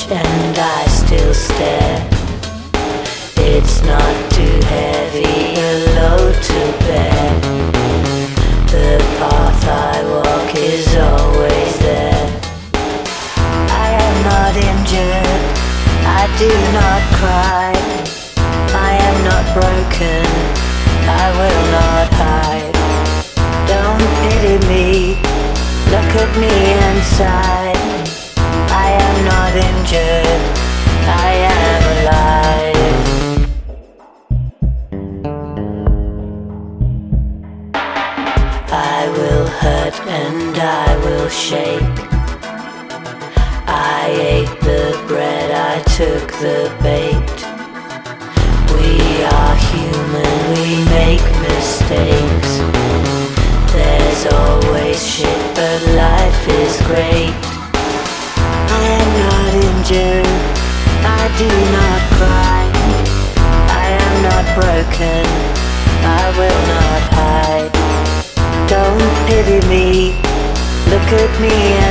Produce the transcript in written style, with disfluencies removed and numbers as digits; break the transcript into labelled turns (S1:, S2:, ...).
S1: and I still stare. It's not too heavy a load to bear. The path I walk is always there. I am not injured, I do not cry. I am not broken, I will not hide. Don't pity me, look at me inside. I am not injured, I am alive. I will hurt and I will shake. I ate the bread, I took the bait. We are human, we make mistakes. There's always shit, but life is great. I am not injured, I do not cry. I am not broken, I will not hide. Don't pity me, look at me